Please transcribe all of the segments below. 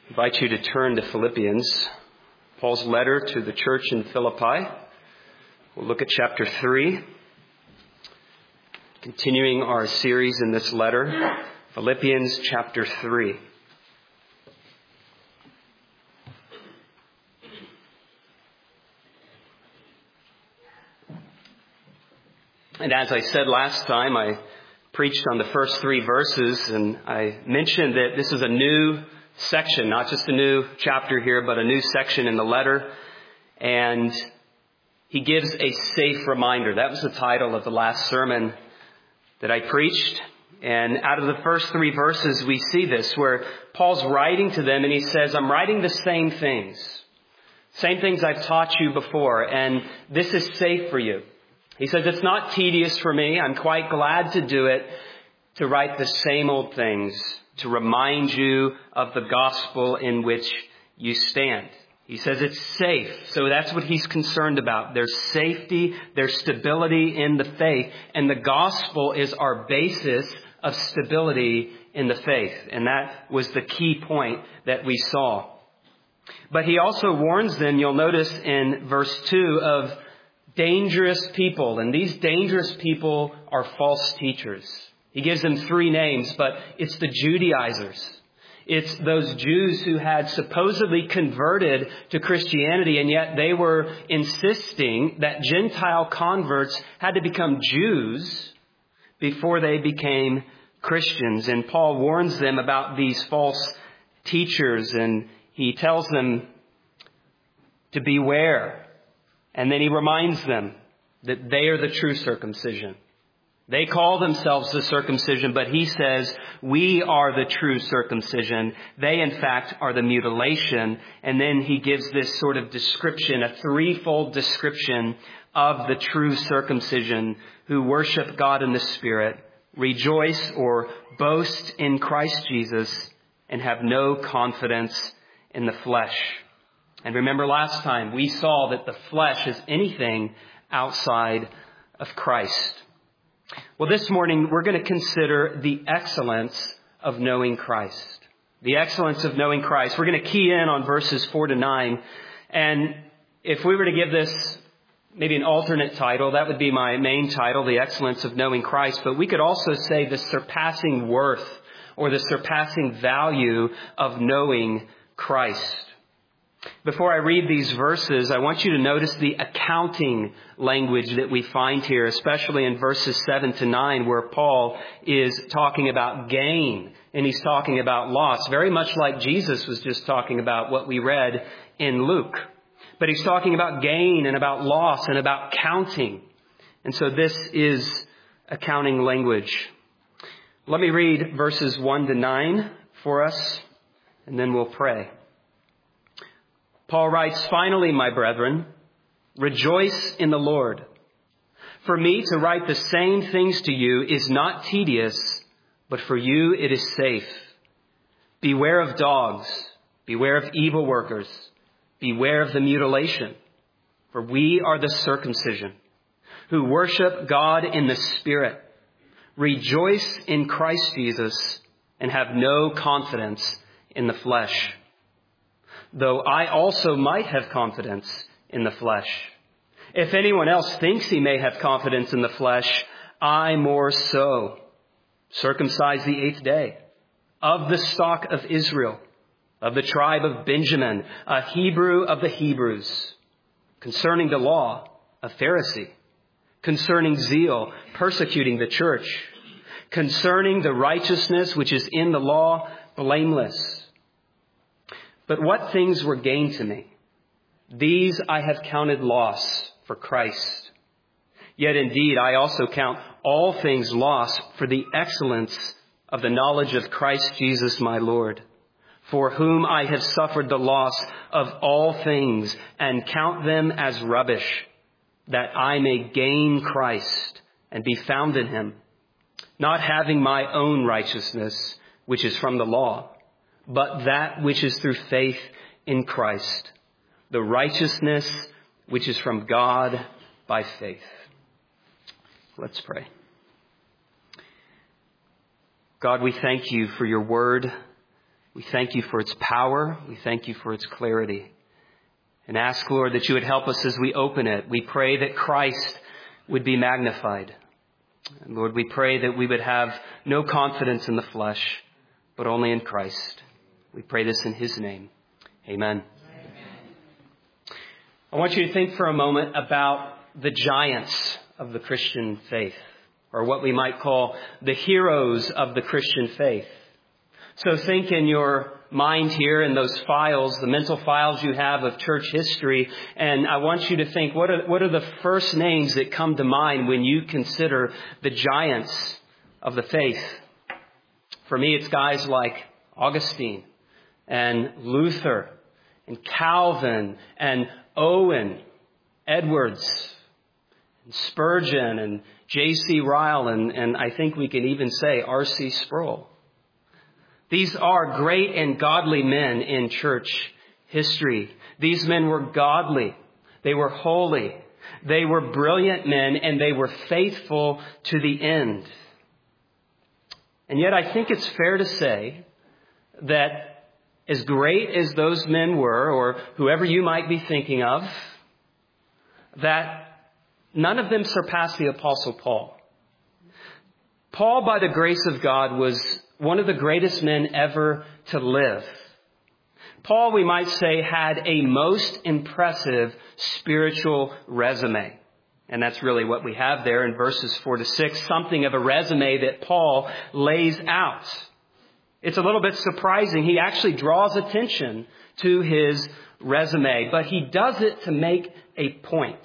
I invite you to turn to Philippians, Paul's letter to the church in Philippi. We'll look at chapter 3, continuing our series in this letter, Philippians chapter 3. And as I said last time, I preached on the first 3 verses, and I mentioned that this is a new section, not just a new chapter here, but a new section in the letter. And he gives a safe reminder. That was the title of the last sermon that I preached. And out of the first 3 verses, we see this, where Paul's writing to them, and he says, I'm writing the same things I've taught you before, and this is safe for you. He says, it's not tedious for me. I'm quite glad to do it, to write the same old things, to remind you of the gospel in which you stand. He says it's safe. So that's what he's concerned about. There's safety, there's stability in the faith. And the gospel is our basis of stability in the faith. And that was the key point that we saw. But he also warns them, you'll notice in verse 2, of dangerous people. And these dangerous people are false teachers. He gives them 3 names, but it's the Judaizers. It's those Jews who had supposedly converted to Christianity, and yet they were insisting that Gentile converts had to become Jews before they became Christians. And Paul warns them about these false teachers, and he tells them to beware. And then he reminds them that they are the true circumcision. They call themselves the circumcision, but he says, we are the true circumcision. They, in fact, are the mutilation. And then he gives this sort of description, a 3-fold description of the true circumcision who worship God in the Spirit, rejoice or boast in Christ Jesus, and have no confidence in the flesh. And remember last time we saw that the flesh is anything outside of Christ. Well, this morning we're going to consider the excellence of knowing Christ. The excellence of knowing Christ. We're going to key in on verses 4 to 9. And if we were to give this maybe an alternate title, that would be my main title, The Excellence of Knowing Christ. But we could also say the surpassing worth or the surpassing value of knowing Christ. Before I read these verses, I want you to notice the accounting language that we find here, especially in verses 7 to 9, where Paul is talking about gain and he's talking about loss, very much like Jesus was just talking about what we read in Luke. But he's talking about gain and about loss and about counting. And so this is accounting language. Let me read verses 1 to 9 for us, and then we'll pray. Paul writes, finally, my brethren, rejoice in the Lord. For me to write the same things to you is not tedious, but for you it is safe. Beware of dogs, beware of evil workers, beware of the mutilation. For we are the circumcision, who worship God in the Spirit, rejoice in Christ Jesus, and have no confidence in the flesh. Though I also might have confidence in the flesh. If anyone else thinks he may have confidence in the flesh, I more so. Circumcised the 8th day, of the stock of Israel, of the tribe of Benjamin, a Hebrew of the Hebrews. Concerning the law, a Pharisee. Concerning zeal, persecuting the church. Concerning the righteousness which is in the law, blameless. But what things were gain to me? These I have counted loss for Christ. Yet indeed I also count all things loss for the excellence of the knowledge of Christ Jesus my Lord, for whom I have suffered the loss of all things and count them as rubbish, that I may gain Christ and be found in him, not having my own righteousness, which is from the law, but that which is through faith in Christ, the righteousness which is from God by faith. Let's pray. God, we thank you for your word. We thank you for its power. We thank you for its clarity. And ask, Lord, that you would help us as we open it. We pray that Christ would be magnified. And Lord, we pray that we would have no confidence in the flesh, but only in Christ. We pray this in his name. Amen. I want you to think for a moment about the giants of the Christian faith, or what we might call the heroes of the Christian faith. So think in your mind here in those files, the mental files you have of church history, and I want you to think, what are the first names that come to mind when you consider the giants of the faith? For me, it's guys like Augustine and Luther and Calvin and Owen, Edwards, and Spurgeon and J.C. Ryle, and I think we can even say R.C. Sproul. These are great and godly men in church history. These men were godly. They were holy. They were brilliant men, and they were faithful to the end. And yet I think it's fair to say that as great as those men were, or whoever you might be thinking of, that none of them surpassed the Apostle Paul. Paul, by the grace of God, was one of the greatest men ever to live. Paul, we might say, had a most impressive spiritual resume. And that's really what we have there in verses 4-6, something of a resume that Paul lays out. It's a little bit surprising. He actually draws attention to his resume, but he does it to make a point.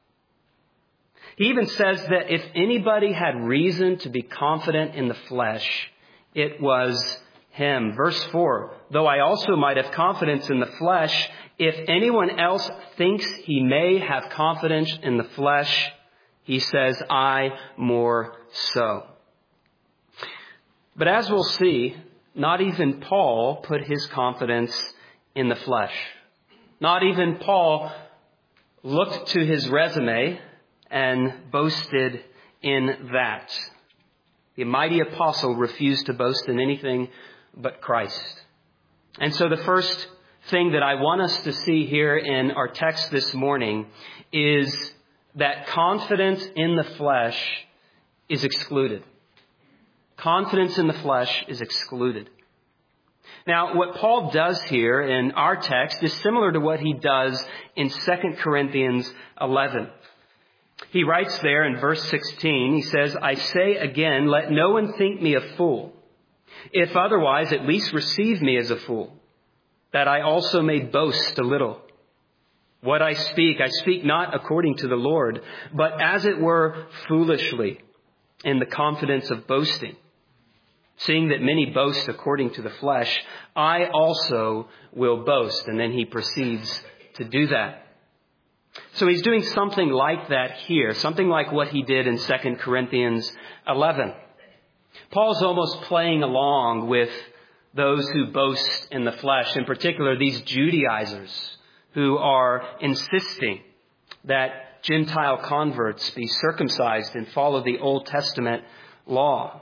He even says that if anybody had reason to be confident in the flesh, it was him. Verse 4, though I also might have confidence in the flesh, if anyone else thinks he may have confidence in the flesh, he says, I more so. But as we'll see, not even Paul put his confidence in the flesh. Not even Paul looked to his resume and boasted in that. The mighty apostle refused to boast in anything but Christ. And so the first thing that I want us to see here in our text this morning is that confidence in the flesh is excluded. Confidence in the flesh is excluded. Now, what Paul does here in our text is similar to what he does in 2 Corinthians 11. He writes there in verse 16, he says, I say again, let no one think me a fool. If otherwise, at least receive me as a fool, that I also may boast a little. What I speak not according to the Lord, but as it were foolishly, in the confidence of boasting. Seeing that many boast according to the flesh, I also will boast. And then he proceeds to do that. So he's doing something like that here, something like what he did in 2 Corinthians 11. Paul's almost playing along with those who boast in the flesh, in particular these Judaizers who are insisting that Gentile converts be circumcised and follow the Old Testament law.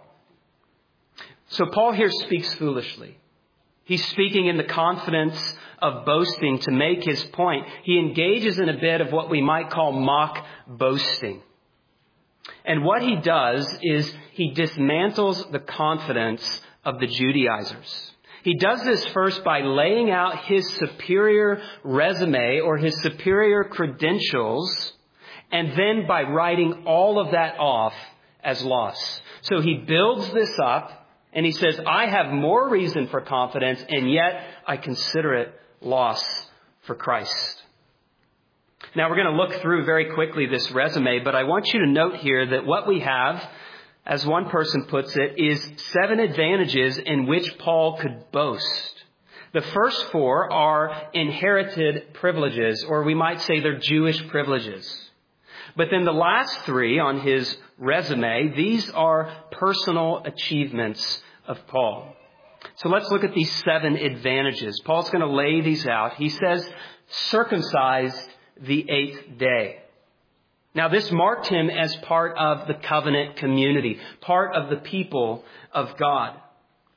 So Paul here speaks foolishly. He's speaking in the confidence of boasting to make his point. He engages in a bit of what we might call mock boasting. And what he does is he dismantles the confidence of the Judaizers. He does this first by laying out his superior resume or his superior credentials, and then by writing all of that off as loss. So he builds this up. And he says, I have more reason for confidence, and yet I consider it loss for Christ. Now, we're going to look through very quickly this resume, but I want you to note here that what we have, as one person puts it, is 7 advantages in which Paul could boast. The first 4 are inherited privileges, or we might say they're Jewish privileges. But then the last 3 on his resume, these are personal achievements of Paul. So let's look at these 7 advantages. Paul's going to lay these out. He says, circumcised the 8th day. Now, this marked him as part of the covenant community, part of the people of God.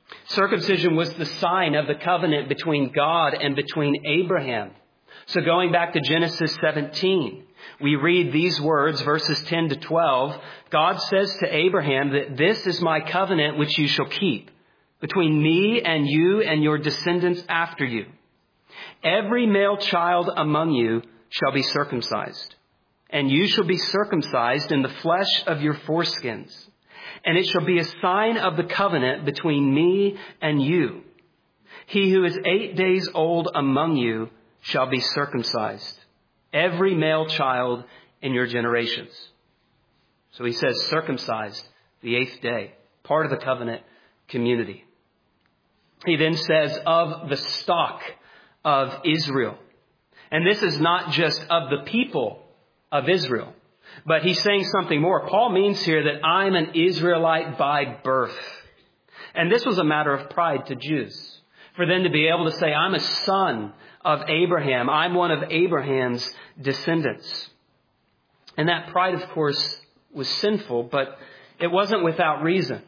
Circumcision was the sign of the covenant between God and between Abraham. So going back to Genesis 17, we read these words, verses 10 to 12. God says to Abraham that this is my covenant which you shall keep between me and you and your descendants after you. Every male child among you shall be circumcised, and you shall be circumcised in the flesh of your foreskins. And it shall be a sign of the covenant between me and you. He who is 8 days old among you shall be circumcised, every male child in your generations. So he says circumcised the 8th day, part of the covenant community. He then says of the stock of Israel. And this is not just of the people of Israel, but he's saying something more. Paul means here that I'm an Israelite by birth. And this was a matter of pride to Jews, for them to be able to say, I'm a son of Abraham. I'm one of Abraham's descendants. And that pride, of course, was sinful, but it wasn't without reason.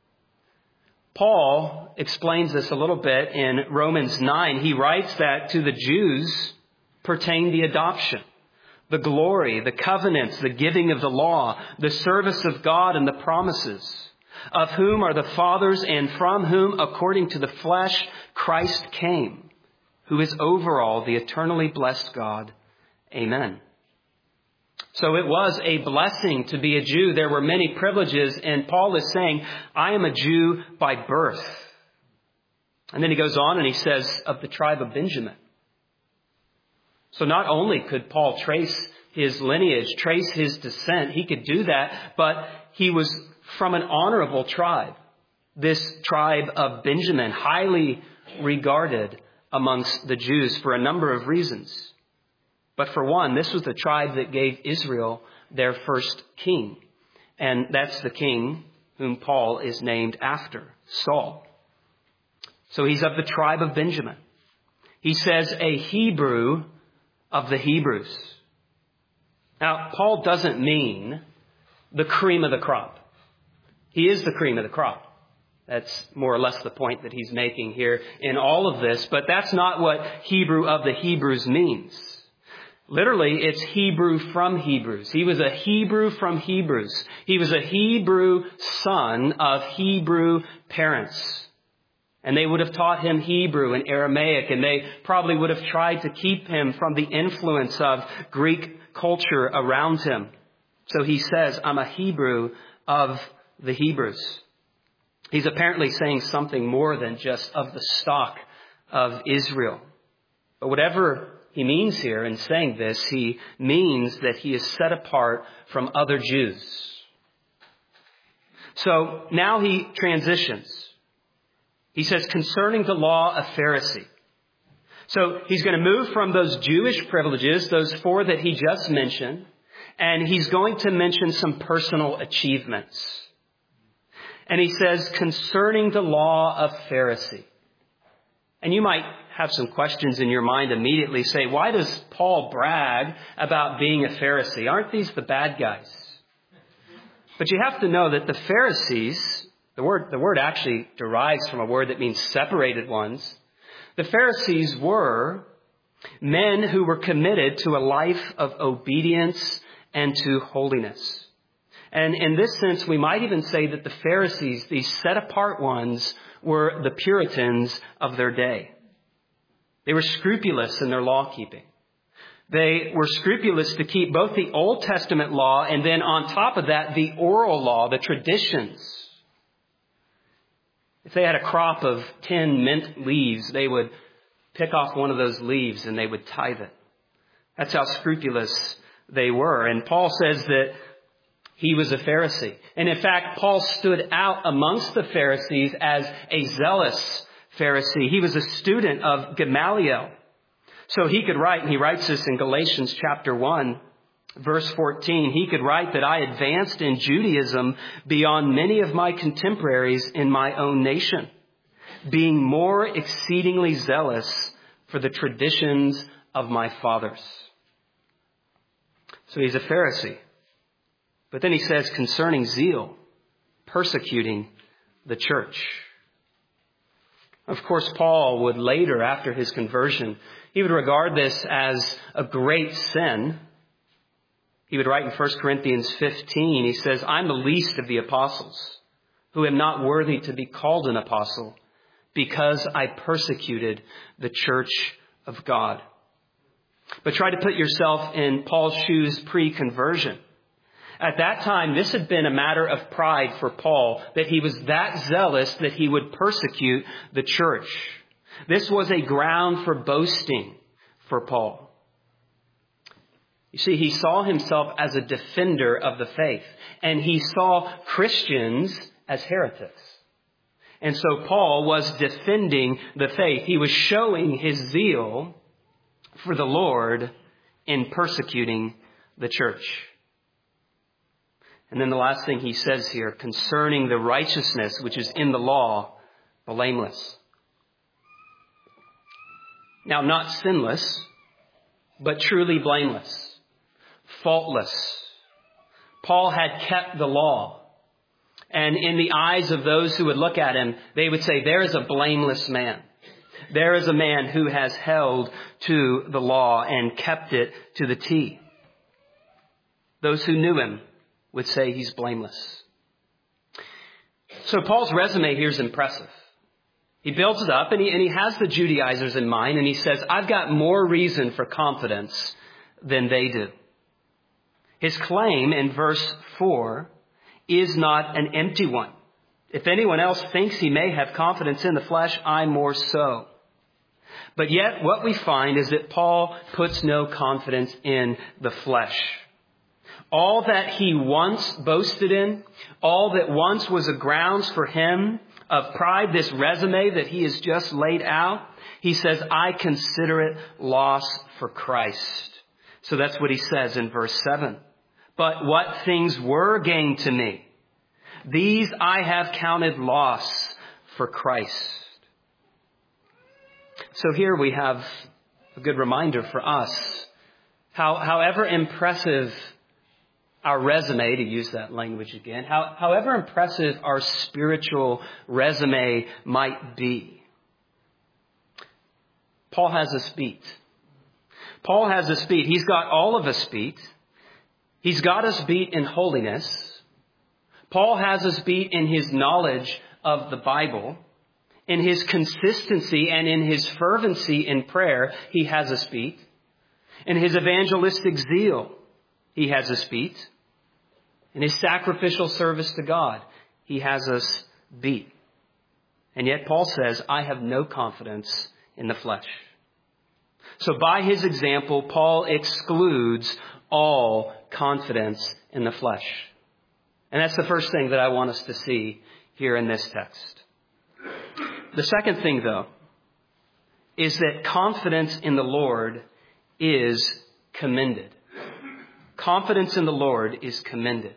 Paul explains this a little bit in Romans 9. He writes that to the Jews pertain the adoption, the glory, the covenants, the giving of the law, the service of God and the promises, of whom are the fathers and from whom, according to the flesh, Christ came, who is over all, the eternally blessed God. Amen. So it was a blessing to be a Jew. There were many privileges, and Paul is saying, I am a Jew by birth. And then he goes on and he says, of the tribe of Benjamin. So not only could Paul trace his lineage, trace his descent, he could do that, but he was from an honorable tribe. This tribe of Benjamin, highly regarded amongst the Jews for a number of reasons. But for one, this was the tribe that gave Israel their first king. And that's the king whom Paul is named after, Saul. So he's of the tribe of Benjamin. He says a Hebrew of the Hebrews. Now, Paul doesn't mean the cream of the crop. He is the cream of the crop. That's more or less the point that he's making here in all of this. But that's not what Hebrew of the Hebrews means. Literally, it's Hebrew from Hebrews. He was a Hebrew from Hebrews. He was a Hebrew son of Hebrew parents. And they would have taught him Hebrew and Aramaic, and they probably would have tried to keep him from the influence of Greek culture around him. So he says, I'm a Hebrew of the Hebrews. He's apparently saying something more than just of the stock of Israel. But whatever he means here in saying this, he means that he is set apart from other Jews. So now he transitions. He says, concerning the law, a Pharisee. So he's going to move from those Jewish privileges, those 4 that he just mentioned, and he's going to mention some personal achievements. And he says, concerning the law of Pharisee. And you might have some questions in your mind immediately. Say, why does Paul brag about being a Pharisee? Aren't these the bad guys? But you have to know that the Pharisees, the word actually derives from a word that means separated ones. The Pharisees were men who were committed to a life of obedience and to holiness. And in this sense, we might even say that the Pharisees, these set apart ones, were the Puritans of their day. They were scrupulous in their law keeping. They were scrupulous to keep both the Old Testament law and then on top of that, the oral law, the traditions. If they had a crop of 10 mint leaves, they would pick off one of those leaves and they would tithe it. That's how scrupulous they were. And Paul says that he was a Pharisee. And in fact, Paul stood out amongst the Pharisees as a zealous Pharisee. He was a student of Gamaliel. So he could write, and he writes this in Galatians chapter 1, verse 14. He could write that I advanced in Judaism beyond many of my contemporaries in my own nation, being more exceedingly zealous for the traditions of my fathers. So he's a Pharisee. But then he says concerning zeal, persecuting the church. Of course, Paul would later, after his conversion, he would regard this as a great sin. He would write in 1 Corinthians 15, he says, I'm the least of the apostles, who am not worthy to be called an apostle, because I persecuted the church of God. But try to put yourself in Paul's shoes pre-conversion. At that time, this had been a matter of pride for Paul, that he was that zealous that he would persecute the church. This was a ground for boasting for Paul. You see, he saw himself as a defender of the faith, and he saw Christians as heretics. And so Paul was defending the faith. He was showing his zeal for the Lord in persecuting the church. And then the last thing he says here, concerning the righteousness which is in the law, blameless. Now, not sinless, but truly blameless, faultless. Paul had kept the law. And in the eyes of those who would look at him, they would say, there is a blameless man. There is a man who has held to the law and kept it to the T. Those who knew him would say he's blameless. So Paul's resume here is impressive. He builds it up and he has the Judaizers in mind, and he says, I've got more reason for confidence than they do. His claim in verse 4 is not an empty one. If anyone else thinks he may have confidence in the flesh, I more so. But yet what we find is that Paul puts no confidence in the flesh. All that he once boasted in, all that once was a grounds for him of pride, this resume that he has just laid out, he says, I consider it loss for Christ. So that's what he says in verse 7. But what things were gained to me, these I have counted loss for Christ. So here we have a good reminder for us. However impressive our resume, to use that language again, however impressive our spiritual resume might be, Paul has us beat. Paul has us beat. He's got all of us beat. He's got us beat in holiness. Paul has us beat in his knowledge of the Bible. In his consistency and in his fervency in prayer, he has us beat. In his evangelistic zeal, he has us beat. In his sacrificial service to God, he has us beat. And yet Paul says, I have no confidence in the flesh. So by his example, Paul excludes all confidence in the flesh. And that's the first thing that I want us to see here in this text. The second thing, though, is that confidence in the Lord is commended. Confidence in the Lord is commended.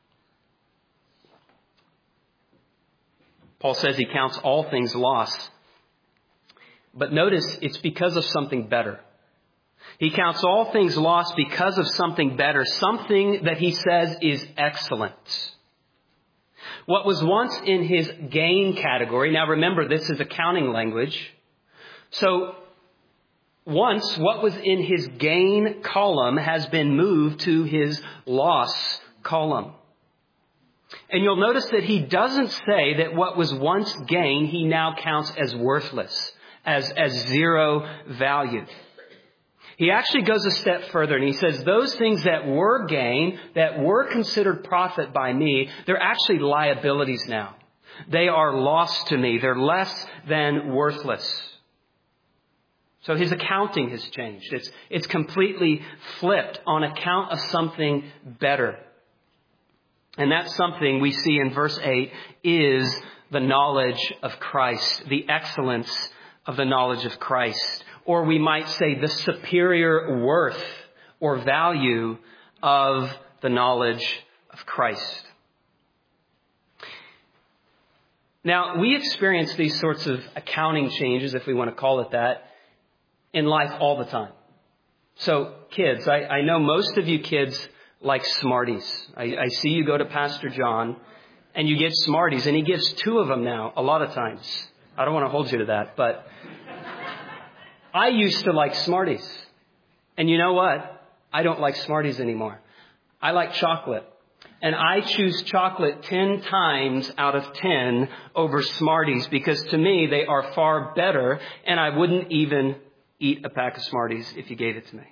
Paul says he counts all things loss. But notice it's because of something better. He counts all things lost because of something better, something that he says is excellent. What was once in his gain category, now remember this is accounting language, so once what was in his gain column has been moved to his loss column. And you'll notice that he doesn't say that what was once gain he now counts as worthless, as zero value. He actually goes a step further and he says those things that were gain, that were considered profit by me, they're actually liabilities now. They are loss to me. They're less than worthless. So his accounting has changed. It's completely flipped on account of something better. And that something we see in verse 8 is the knowledge of Christ, the excellence of the knowledge of Christ. Or we might say the superior worth or value of the knowledge of Christ. Now, we experience these sorts of accounting changes, if we want to call it that, in life all the time. So, kids, I know most of you kids like Smarties. I see you go to Pastor John and you get Smarties, and he gives 2 of them now, a lot of times. I don't want to hold you to that, but I used to like Smarties. And you know what? I don't like Smarties anymore. I like chocolate. And I choose chocolate 10 times out of 10 over Smarties because to me they are far better, and I wouldn't even eat a pack of Smarties if you gave it to me.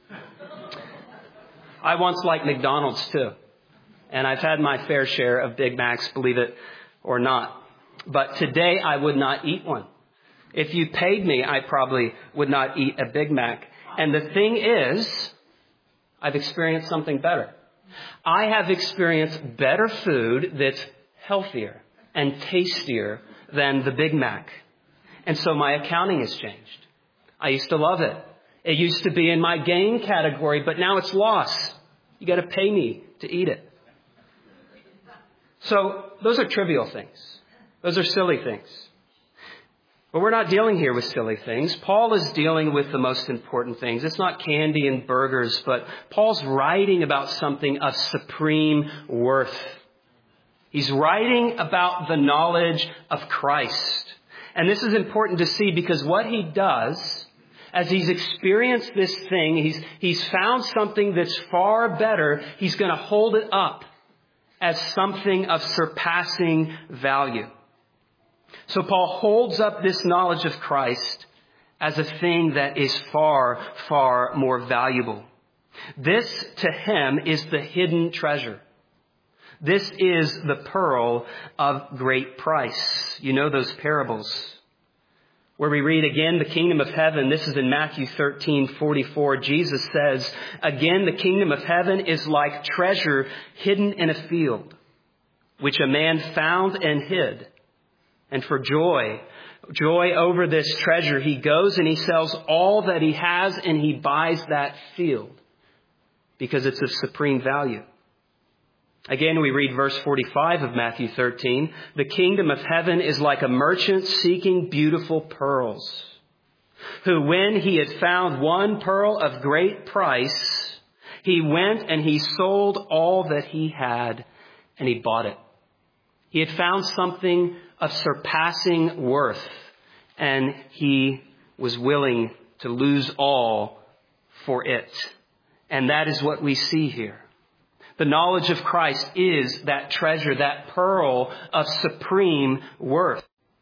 I once liked McDonald's too. And I've had my fair share of Big Macs, believe it or not. But today I would not eat one. If you paid me, I probably would not eat a Big Mac. And the thing is, I've experienced something better. I have experienced better food that's healthier and tastier than the Big Mac. And so my accounting has changed. I used to love it. It used to be in my gain category, but now it's loss. You got to pay me to eat it. So those are trivial things. Those are silly things. But we're not dealing here with silly things. Paul is dealing with the most important things. It's not candy and burgers, but Paul's writing about something of supreme worth. He's writing about the knowledge of Christ. And this is important to see because what he does, as he's experienced this thing, he's found something that's far better. He's going to hold it up as something of surpassing value. So Paul holds up this knowledge of Christ as a thing that is far, far more valuable. This to him is the hidden treasure. This is the pearl of great price. You know those parables where we read again, the kingdom of heaven. This is in Matthew 13:44. Jesus says, again, the kingdom of heaven is like treasure hidden in a field, which a man found and hid. And for joy over this treasure, he goes and he sells all that he has and he buys that field because it's of supreme value. Again, we read verse 45 of Matthew 13. The kingdom of heaven is like a merchant seeking beautiful pearls, who when he had found one pearl of great price, he went and he sold all that he had and he bought it. He had found something of surpassing worth, and he was willing to lose all for it. And that is what we see here. The knowledge of Christ is that treasure, that pearl of supreme worth.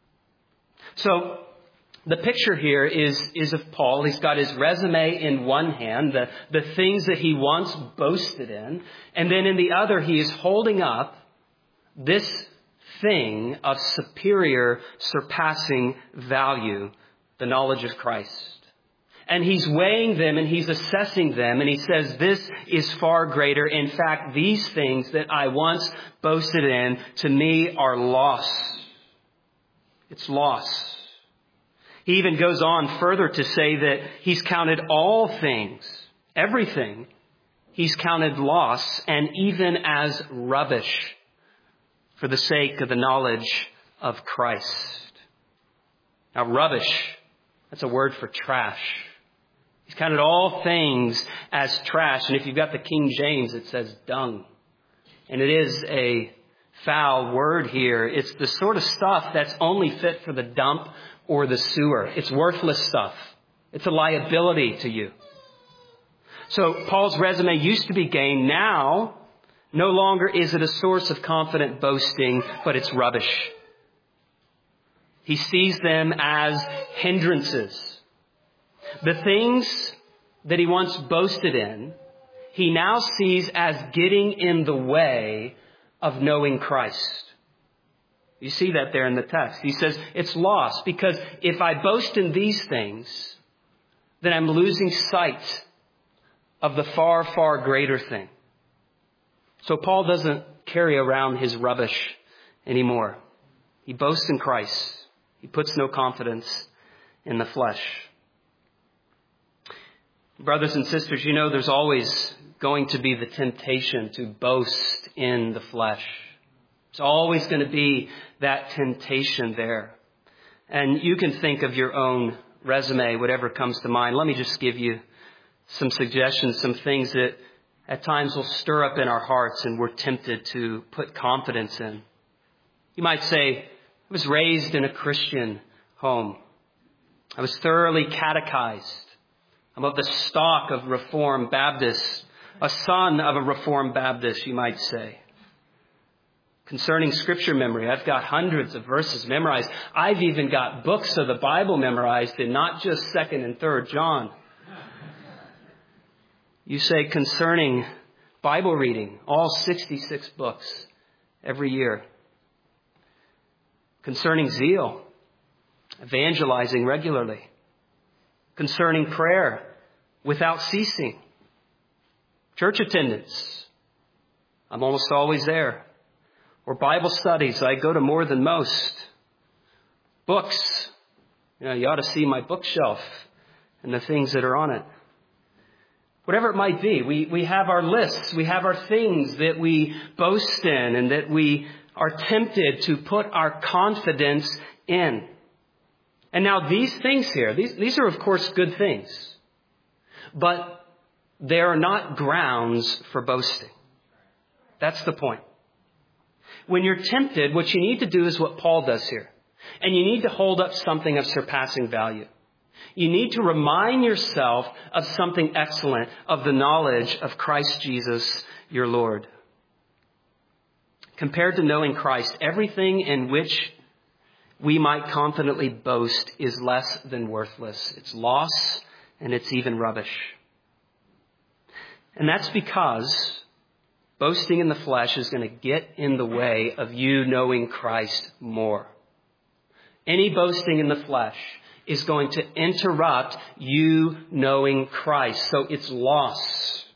So the picture here is of Paul. He's got his resume in one hand, the things that he once boasted in. And then in the other, he is holding up this thing of superior, surpassing value, the knowledge of Christ. And he's weighing them and he's assessing them. And he says, this is far greater. In fact, these things that I once boasted in, to me, are loss. It's loss. He even goes on further to say that he's counted all things, everything, he's counted loss and even as rubbish for the sake of the knowledge of Christ. Now, rubbish, that's a word for trash. He's counted all things as trash. And if you've got the King James, it says dung. And it is a foul word here. It's the sort of stuff that's only fit for the dump or the sewer. It's worthless stuff. It's a liability to you. So Paul's resume used to be gain. Now, no longer is it a source of confident boasting, but it's rubbish. He sees them as hindrances. The things that he once boasted in, he now sees as getting in the way of knowing Christ. You see that there in the text. He says it's lost because if I boast in these things, then I'm losing sight of the far, far greater thing. So Paul doesn't carry around his rubbish anymore. He boasts in Christ. He puts no confidence in the flesh. Brothers and sisters, you know there's always going to be the temptation to boast in the flesh. There's always going to be that temptation there. And you can think of your own resume, whatever comes to mind. Let me just give you some suggestions, some things that at times will stir up in our hearts and we're tempted to put confidence in. You might say, I was raised in a Christian home. I was thoroughly catechized. I'm of the stock of Reformed Baptists, a son of a Reformed Baptist, you might say. Concerning Scripture memory, I've got hundreds of verses memorized. I've even got books of the Bible memorized, and not just 2nd and 3rd John. You say concerning Bible reading, all 66 books every year. Concerning zeal, evangelizing regularly. Concerning prayer, without ceasing. Church attendance, I'm almost always there. Or Bible studies, I go to more than most. Books, you ought to see my bookshelf and the things that are on it. Whatever it might be, we have our lists, we have our things that we boast in and that we are tempted to put our confidence in. And now these things here, these are of course good things, but they are not grounds for boasting. That's the point. When you're tempted, what you need to do is what Paul does here. And you need to hold up something of surpassing value. You need to remind yourself of something excellent, of the knowledge of Christ Jesus, your Lord. Compared to knowing Christ, everything in which we might confidently boast is less than worthless. It's loss and it's even rubbish. And that's because boasting in the flesh is going to get in the way of you knowing Christ more. Any boasting in the flesh is going to interrupt you knowing Christ. So it's loss.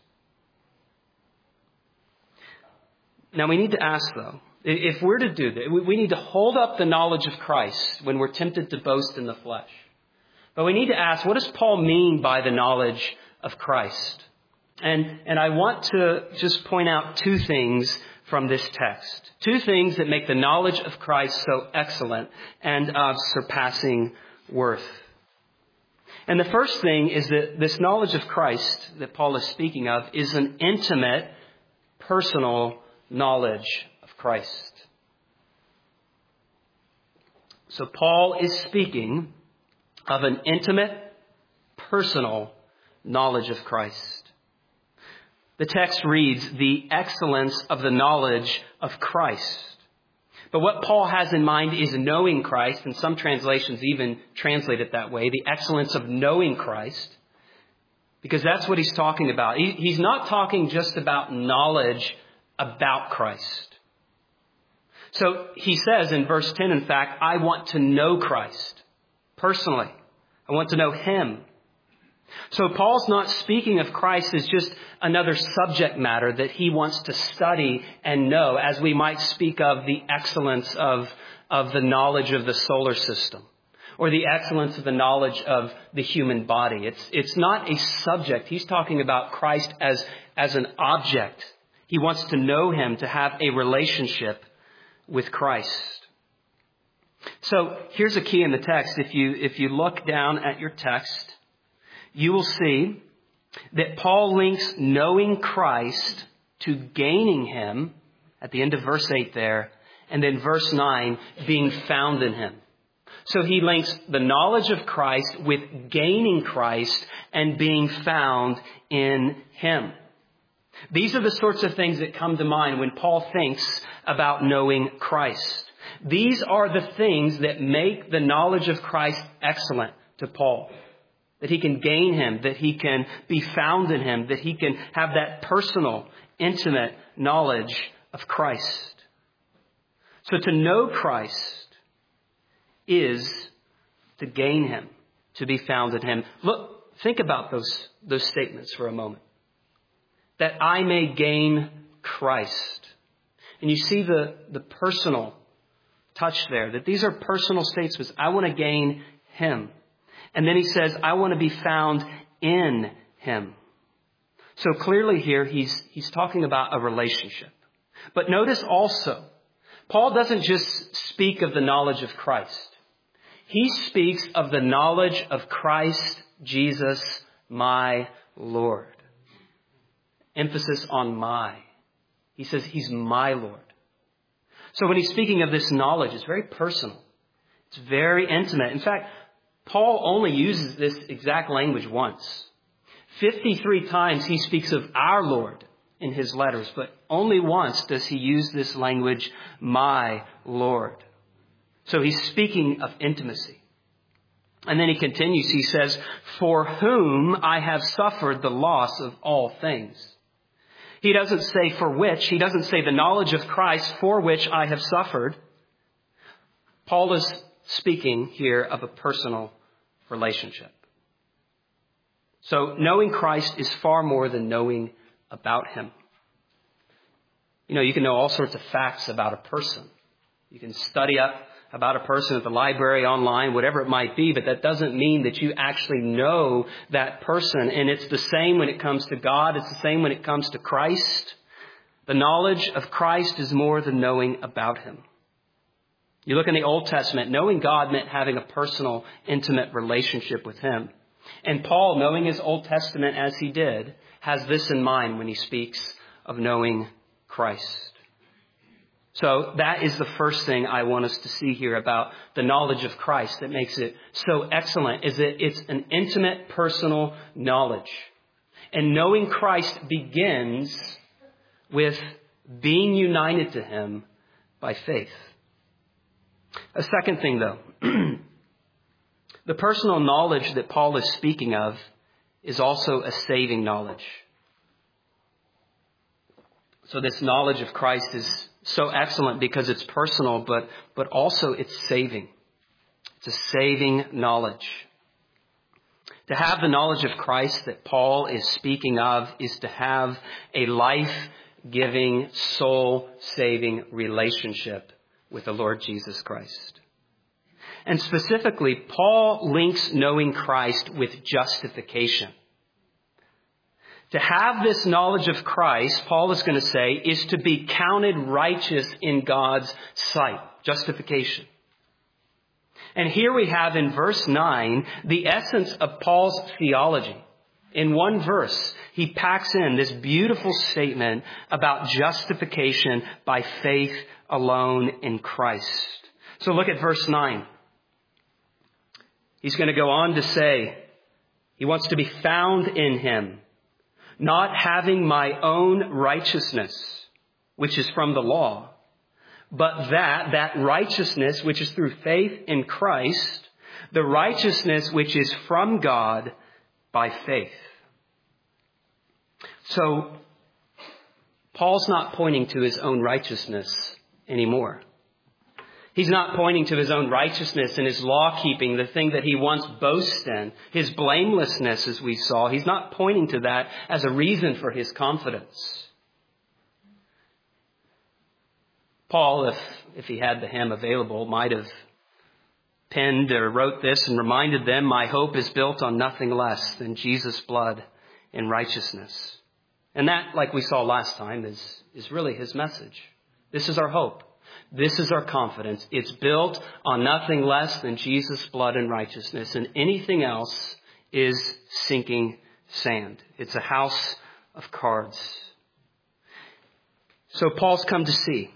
Now we need to ask though, if we're to do that, we need to hold up the knowledge of Christ when we're tempted to boast in the flesh. But we need to ask, what does Paul mean by the knowledge of Christ? And I want to just point out two things from this text. Two things that make the knowledge of Christ so excellent and of surpassing worth. And the first thing is that this knowledge of Christ that Paul is speaking of is an intimate, personal knowledge of Christ. So Paul is speaking of an intimate, personal knowledge of Christ. The text reads, the excellence of the knowledge of Christ. But what Paul has in mind is knowing Christ, and some translations even translate it that way, the excellence of knowing Christ, because that's what he's talking about. He's not talking just about knowledge about Christ. So he says in verse 10, in fact, I want to know Christ personally. I want to know him. So Paul's not speaking of Christ as just another subject matter that he wants to study and know, as we might speak of the excellence of the knowledge of the solar system or the excellence of the knowledge of the human body. It's not a subject. He's talking about Christ as an object. He wants to know him, to have a relationship with Christ. So here's a key in the text. If you look down at your text, you will see that Paul links knowing Christ to gaining him at the end of verse 8 there, and then verse 9, being found in him. So he links the knowledge of Christ with gaining Christ and being found in him. These are the sorts of things that come to mind when Paul thinks about knowing Christ. These are the things that make the knowledge of Christ excellent to Paul. That he can gain him, that he can be found in him, that he can have that personal, intimate knowledge of Christ. So to know Christ is to gain him, to be found in him. Look, think about those statements for a moment. That I may gain Christ. And you see the personal touch there, that these are personal statements. I want to gain him. And then he says, I want to be found in him. So clearly here, he's talking about a relationship. But notice also, Paul doesn't just speak of the knowledge of Christ. He speaks of the knowledge of Christ Jesus, my Lord. Emphasis on my. He says he's my Lord. So when he's speaking of this knowledge, it's very personal. It's very intimate. In fact, Paul only uses this exact language once. 53 times he speaks of our Lord in his letters, but only once does he use this language, my Lord. So he's speaking of intimacy. And then he continues, he says, for whom I have suffered the loss of all things. He doesn't say for which, he doesn't say the knowledge of Christ for which I have suffered. Paul is speaking here of a personal relationship. So knowing Christ is far more than knowing about him. You know, you can know all sorts of facts about a person. You can study up about a person at the library, online, whatever it might be, but that doesn't mean that you actually know that person. And it's the same when it comes to God. It's the same when it comes to Christ. The knowledge of Christ is more than knowing about him. You look in the Old Testament, knowing God meant having a personal, intimate relationship with him. And Paul, knowing his Old Testament as he did, has this in mind when he speaks of knowing Christ. So that is the first thing I want us to see here about the knowledge of Christ that makes it so excellent, is that it's an intimate, personal knowledge. And knowing Christ begins with being united to him by faith. A second thing, though, the personal knowledge that Paul is speaking of is also a saving knowledge. So this knowledge of Christ is so excellent because it's personal, but also it's saving. It's a saving knowledge. To have the knowledge of Christ that Paul is speaking of is to have a life-giving, soul-saving relationship with the Lord Jesus Christ. And specifically, Paul links knowing Christ with justification. To have this knowledge of Christ, Paul is going to say, is to be counted righteous in God's sight. Justification. And here we have in verse 9 the essence of Paul's theology. In one verse, he packs in this beautiful statement about justification by faith alone in Christ. So look at verse 9. He's going to go on to say, he wants to be found in him, not having my own righteousness, which is from the law, but that righteousness which is through faith in Christ, the righteousness which is from God by faith. So, Paul's not pointing to his own righteousness anymore. He's not pointing to his own righteousness and his law-keeping, the thing that he once boasts in, his blamelessness, as we saw. He's not pointing to that as a reason for his confidence. Paul, if he had the hymn available, might have penned or wrote this and reminded them, my hope is built on nothing less than Jesus' blood and righteousness. And that, like we saw last time, is really his message. This is our hope. This is our confidence. It's built on nothing less than Jesus' blood and righteousness. And anything else is sinking sand. It's a house of cards. So Paul's come to see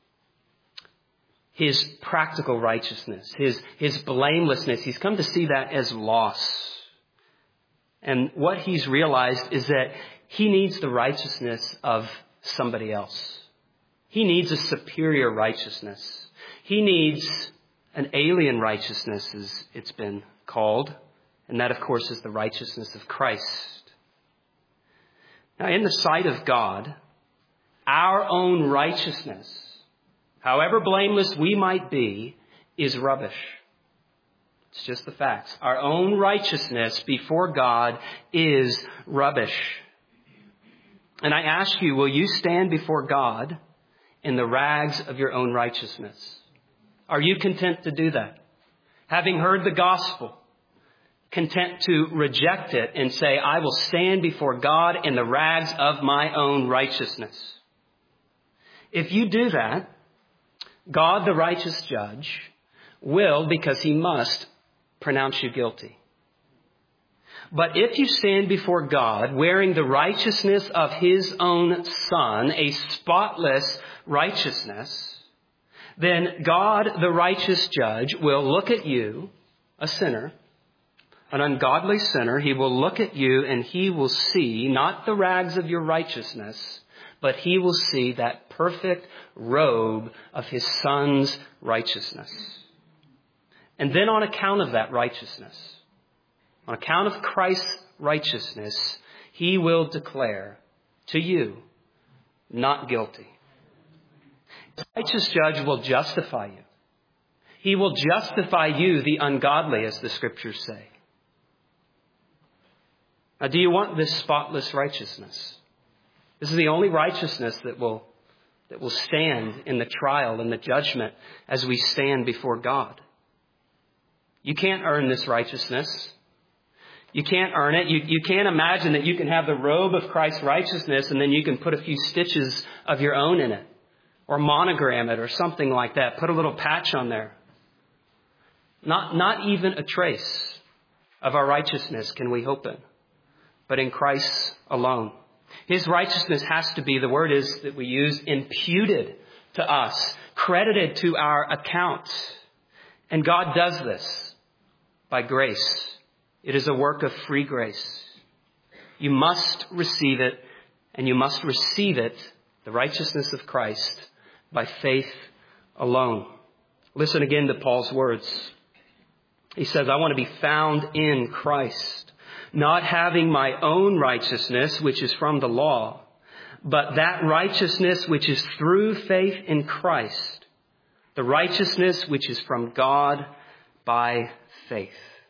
his practical righteousness, his blamelessness. He's come to see that as loss. And what he's realized is that he needs the righteousness of somebody else. He needs a superior righteousness. He needs an alien righteousness, as it's been called. And that, of course, is the righteousness of Christ. Now, in the sight of God, our own righteousness, however blameless we might be, is rubbish. It's just the facts. Our own righteousness before God is rubbish. And I ask you, will you stand before God in the rags of your own righteousness? Are you content to do that? Having heard the gospel, content to reject it and say, I will stand before God in the rags of my own righteousness. If you do that, God, the righteous judge, will, because he must, pronounce you guilty. But if you stand before God wearing the righteousness of his own Son, a spotless righteousness, then God, the righteous judge, will look at you, a sinner, an ungodly sinner. He will look at you and he will see not the rags of your righteousness, but he will see that perfect robe of his Son's righteousness. And then on account of that righteousness, on account of Christ's righteousness, he will declare to you, not guilty. The righteous judge will justify you. He will justify you, the ungodly, as the scriptures say. Now, do you want this spotless righteousness? This is the only righteousness that will stand in the trial and the judgment as we stand before God. You can't earn this righteousness. You can't earn it. You can't imagine that you can have the robe of Christ's righteousness and then you can put a few stitches of your own in it, or monogram it or something like that. Put a little patch on there. Not even a trace of our righteousness can we hope in, but in Christ alone. His righteousness has to be, the word is that we use, imputed to us, credited to our account. And God does this by grace. It is a work of free grace. You must receive it, and you must receive it, the righteousness of Christ, by faith alone. Listen again to Paul's words. He says, I want to be found in Christ, not having my own righteousness, which is from the law, but that righteousness which is through faith in Christ, the righteousness which is from God by faith.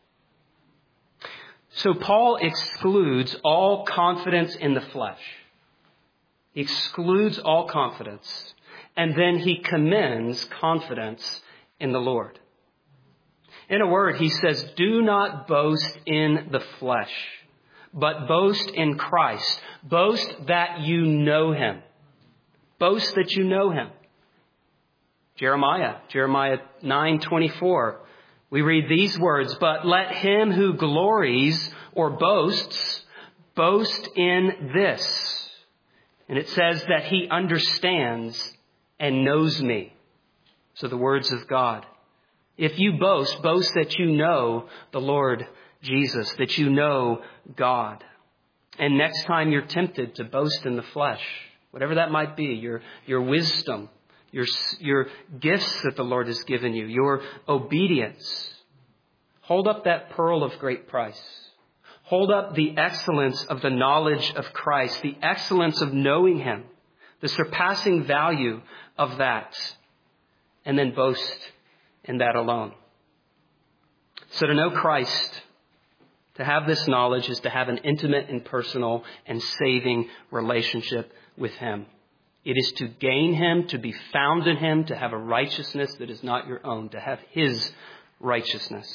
So Paul excludes all confidence in the flesh. He excludes all confidence, and then he commends confidence in the Lord. In a word, he says, do not boast in the flesh, but boast in Christ. Boast that you know him. Boast that you know him. Jeremiah 9:24. We read these words, but let him who glories or boasts, boast in this. And it says that he understands and knows me. So the words of God. If you boast, boast that you know the Lord Jesus, that you know God. And next time you're tempted to boast in the flesh, whatever that might be, your wisdom, your gifts that the Lord has given you, your obedience, hold up that pearl of great price. Hold up the excellence of the knowledge of Christ, the excellence of knowing him, the surpassing value of that, and then boast in that alone. So to know Christ, to have this knowledge, is to have an intimate and personal and saving relationship with him. It is to gain him, to be found in him, to have a righteousness that is not your own, to have his righteousness.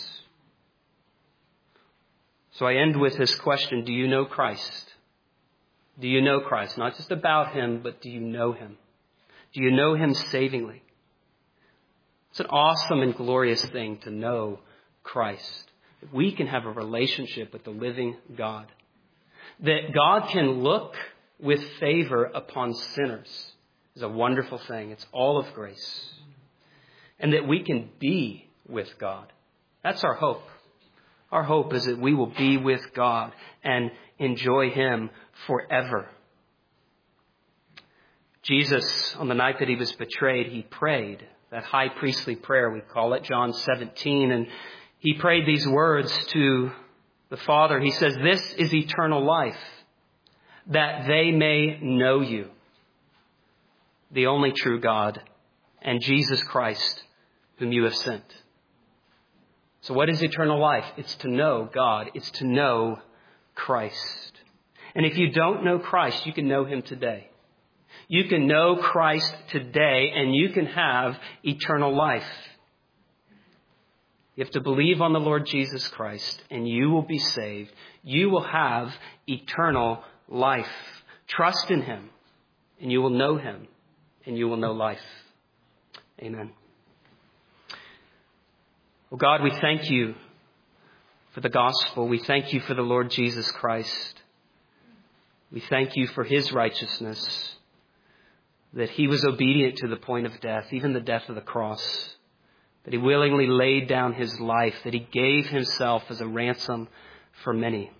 So I end with this question. Do you know Christ? Do you know Christ? Not just about him, but do you know him? Do you know him savingly? It's an awesome and glorious thing to know Christ. That we can have a relationship with the living God. That God can look with favor upon sinners is a wonderful thing. It's all of grace. And that we can be with God. That's our hope. Our hope is that we will be with God and enjoy him forever. Jesus, on the night that he was betrayed, he prayed that high priestly prayer, we call it, John 17. And he prayed these words to the Father. He says, this is eternal life, that they may know you, the only true God, and Jesus Christ, whom you have sent. So what is eternal life? It's to know God. It's to know Christ. And if you don't know Christ, you can know him today. You can know Christ today, and you can have eternal life. You have to believe on the Lord Jesus Christ, and you will be saved. You will have eternal life. Trust in him, and you will know him, and you will know life. Amen. Well, God, we thank you for the gospel. We thank you for the Lord Jesus Christ. We thank you for his righteousness. that he was obedient to the point of death, even the death of the cross, that he willingly laid down his life, that he gave himself as a ransom for many.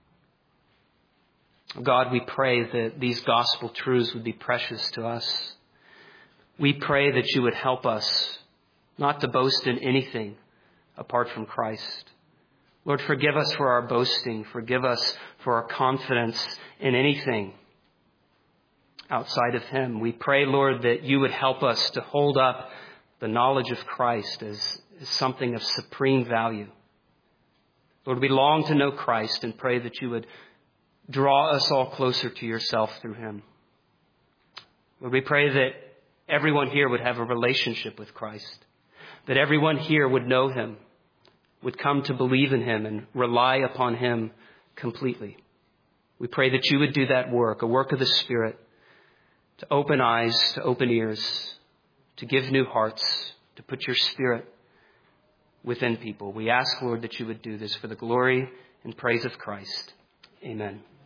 God, we pray that these gospel truths would be precious to us. We pray that you would help us not to boast in anything apart from Christ. Lord, forgive us for our boasting. Forgive us for our confidence in anything outside of him. We pray, Lord, that you would help us to hold up the knowledge of Christ as something of supreme value. Lord, we long to know Christ and pray that you would draw us all closer to yourself through him. Lord, we pray that everyone here would have a relationship with Christ, that everyone here would know him, would come to believe in him and rely upon him completely. We pray that you would do that work, a work of the Spirit, to open eyes, to open ears, to give new hearts, to put your Spirit within people. We ask, Lord, that you would do this for the glory and praise of Christ. Amen.